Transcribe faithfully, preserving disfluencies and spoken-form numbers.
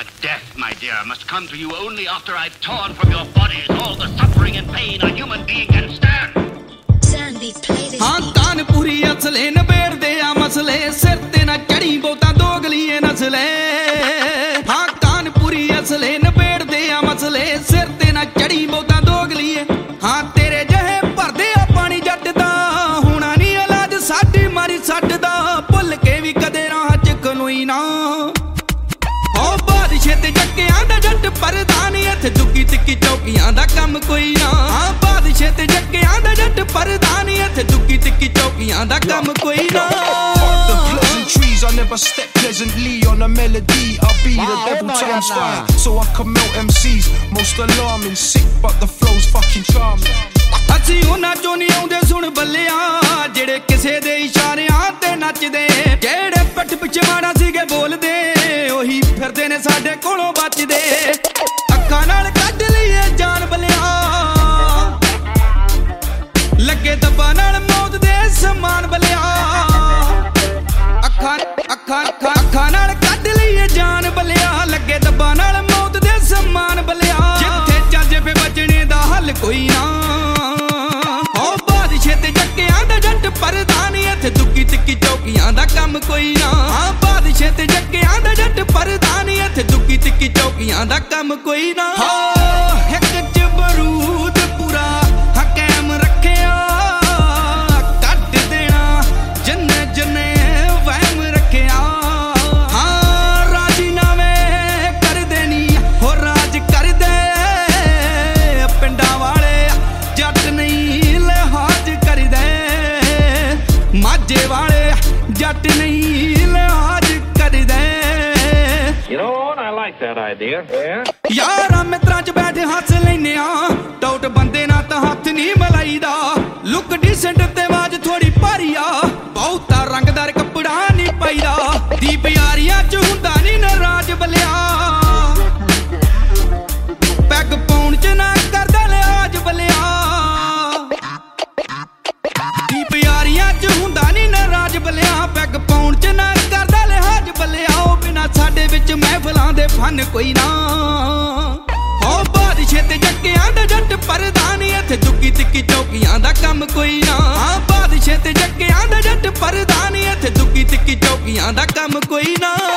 But death, my dear, must come to you only after I've torn from your bodies all the suffering and pain a human being can stand. Sandy, play this हाँ beat. Kanpuri असले नबेड़ दे आ मसले सिर ते ना चढ़ी बोता दोगलिए नसले हाँ कानपुरी असले नबेड़ दे आ मसले सिर ते ना चढ़ी बोता दोगलिए हाँ तेरे जहे भरदे आ पानी जट दा होना नी इलाज साडी मारी सट दा भुल के भी कदे राह च खलोई ना ओ बादशाह ते जक्कियां दा जट परदानी इत्थे दुकी तिक्की चौकियां दा कम कोई ना हाँ बादशाह ते जक्कियां दा जट परदानी इत्थे दुकी तिक्की चौकियां दा कम कोई ना The pleasantries, I never step pleasantly on a melody. I'll be the devil times five, so I can melt M Cs. Most alarming, sick, but the flow's fucking charming. ਅਸੀਂ ਉਹਨਾਂ ਚੋਂ ਨਹੀਂ ਆਉਂਦੇ ਸੁਣ ਬੱਲਿਆ ਜਿਹੜੇ ਕਿਸੇ ਦੇ ਇਸ਼ਾਰਿਆਂ ਤੇ ਨੱਚਦੇ ਜਿਹੜੇ ਪਿੱਠ ਪਿੱਛੇ ਮਾੜਾ ਸੀਗੇ ਬੋਲਦੇ ਉਹੀ ਫਿਰਦੇ ਨੇ ਸਾਡੇ ਕੋਲੋਂ ਬਚਦੇ ਅੱਖਾਂ ਨਾਲ ਕੱਢ ਲਈਏ ਜਾਨ ਬੱਲਿਆ ਲੱਗੇ ਦੱਬਾ ਨਾਲ ਮੌਤ ਦੇ ਸਮਾਨ ਬੱਲਿਆ ਅੱਖਾਂ ਅੱਖਾਂ ਅੱਖਾਂ ਅੱਖਾਂ ਨਾਲ ਕੱਢ ਲਈਏ ਜਾਨ ਬੱਲਿਆ ਲੱਗੇ ਦੱਬਾ ਨਾਲ ਮੌਤ ਦੇ ਸਮਾਨ ਬੱਲਿਆ ਜਿੱਥੇ ਚੱਜ ਫੇ ਬਚਣੇ ਦਾ ਹੱਲ ਕੋਈ ਨਾ परदानी इत्थे दुकी तिक्की चौकियां दा कम कोई ना हाँ बादशाह ते जक्कियां दा जट परदानी इत्थे दुकी तिक्की चौकियां दा कम कोई ना हाँ हिक च बरूद पूरा हाँ कैम रखिया कट देना जिन्ने जिन्ने वहम रखिया हाँ राजीनामे कर देनी हो राज कर दे पिंडा वाले जट नहीं लिहाज कर दे माजे वाले जट नहीं लिहाज कर दे You know what? I like that idea. Yeah. यारा मित्रां च बैठे हस लैने आ डाउट बंदे ना तां हथ नहीं मलाईदा लुक डिसेंट ते आवाज थोड़ी भारी आ बहुता रंगदार कपड़ा नहीं पाईदा दीप यारियां च हुंदा नहीं नाराज बलिया पैग पाउण च ना करदा लिहाज बलिया दीप यारियां च हुंदा नहीं नाराज बलिया पैग पाउण च ना करदा लिहाज बलिया ओ बिना साडे विच महफिलां दे फन कोई ना ओ बादशाह ते जक्कियां दा जट परदानी इत्थे दुकी तिक्की चौकियां दा कम कोई ना हाँ बादशाह ते जक्कियां दा जट परदानी इत्थे दुकी तिक्की चौकियां दा कम कोई ना